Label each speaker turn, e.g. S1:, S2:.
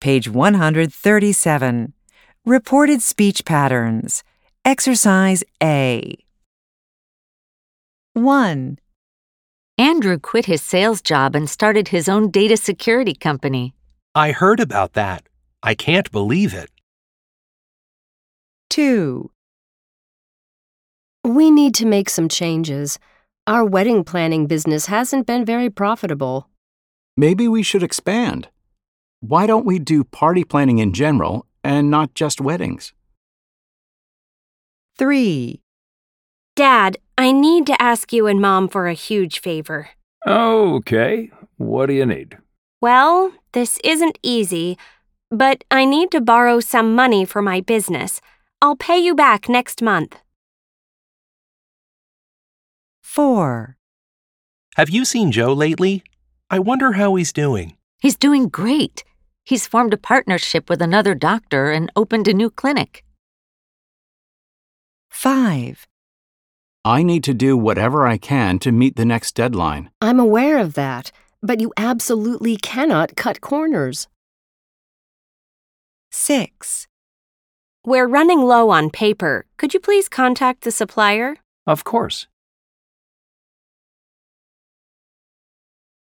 S1: Page 137. Reported speech patterns. Exercise A. 1.
S2: Andrew quit his sales job and started his own data security company.
S3: I heard about that. I can't believe it.
S1: 2.
S4: We need to make some changes. Our wedding planning business hasn't been very profitable.
S5: Maybe we should expand. Why don't we do party planning in general and not just weddings?
S1: 3.
S6: Dad, I need to ask you and Mom for a huge favor.
S7: Okay. What do you need?
S6: Well, this isn't easy, but I need to borrow some money for my business. I'll pay you back next month.
S1: 4.
S3: Have you seen Joe lately? I wonder how he's doing.
S2: He's doing great. He's formed a partnership with another doctor and opened a new clinic.
S1: 5.
S5: I need to do whatever I can to meet the next deadline.
S4: I'm aware of that, but you absolutely cannot cut corners.
S1: 6.
S6: We're running low on paper. Could you please contact the supplier?
S7: Of course.